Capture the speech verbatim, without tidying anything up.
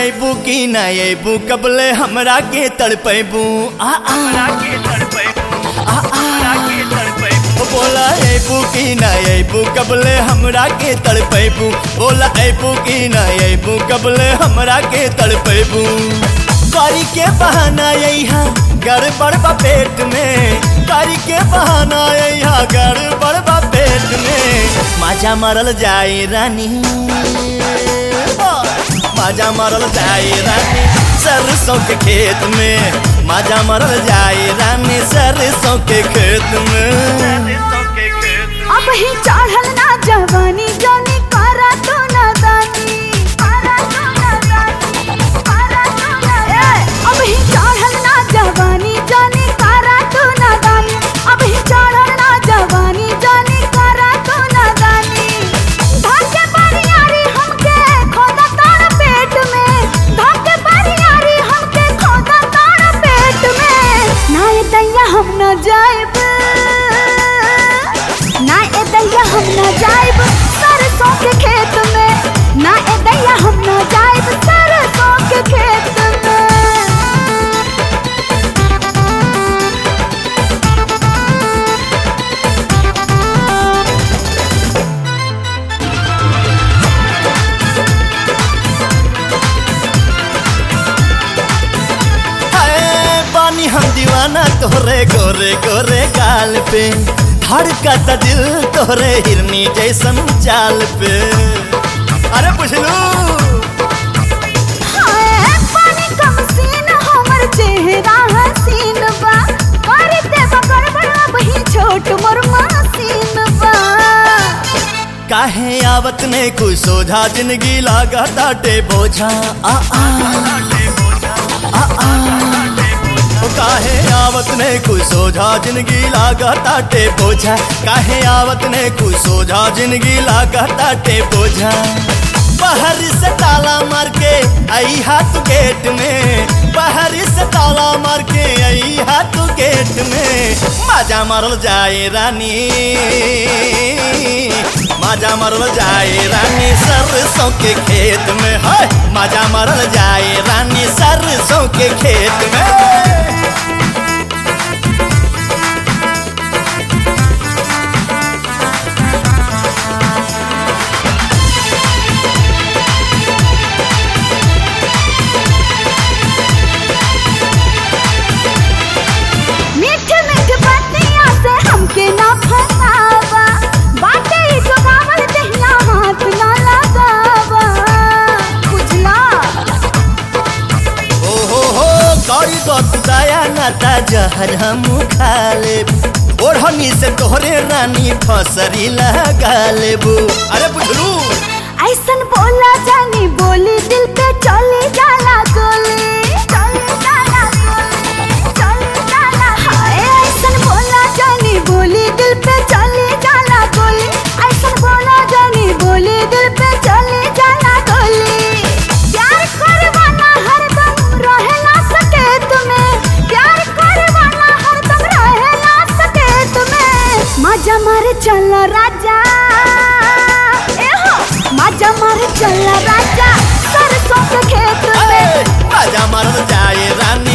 अबू की ना अबू कबले हमरा के तड़पेबू आ आ बोला अबू की ना अबू कबले हमरा के तड़पेबू बोला अबू की ना अबू कबले हमरा के तड़पेबू कारी के बहाना यहाँ गड़बड़ बा पेट में कारी के बहाना यहाँ गड़बड़ बा पेट में माजा मरल जाए रानी माजा मरल जाए रानी सरसों के खेत में माजा मरल जाए रानी सरसों के खेत में अब ही चढ़ल ना जवानी जानी करा तो नादानी अब ही चढ़ल ना जवानी जानी करा तो नादानी अब ही चढ़ल ना जवानी जानी करा तो नादानी धाके बरियारी हमके खोदा तार पेट में धाके बरियारी हमके खोदा तार पेट में ना ये दैया हम न जाएब ना ए दैया हम न जाएब सरसों के खेत में ना ए दैया हम न जाएब सरसों के खेत में हम दीवाना तोरे गोरे गोरे गाल पे धड़कता दिल तोरे हिरनी जैसन चाल पे अरे पुछलू पानी कम सीन हमर चेहरा हसीन बा करते बकर बड़ा वही छोट मोर मसीन बा काहे आवत ने कुछ सोझा जिंदगी लागता टे बोझा आ आ आ आ काहे आवत ने कुछ सोझा जिंदगी लागता टे बोझा काहे आवत ने कुछ सोझा जिंदगी लागता टे बोझा बाहर से ताला मार के आई हाथ गेट में बाहर से ताला मार के आई हाथ गेट में माजा मरल जाए रानी माजा मरल जाए रानी सरसों के खेत में है माजा मरल जाए रानी सरसों के खेत में जहर हम खा लेब ओढ़नी से तोहरे रानी फसरी लगा लेबू अरे बुझलू ऐसन बोला जानी बोली दिल पे चली जाला गोली चली जाला गोली चली जाला हाय ऐसन बोला जानी बोली दिल पे चली जाला गोली ऐसन बोला जानी बोली दिल पे चली जाला गोली प्यार करवाना हरदम रहे ना सके तुम्हें प्यार माजा मारे चल राजा ए हो माजा मारे चल राजा सरसों के खेत में माजा मार जाए रानी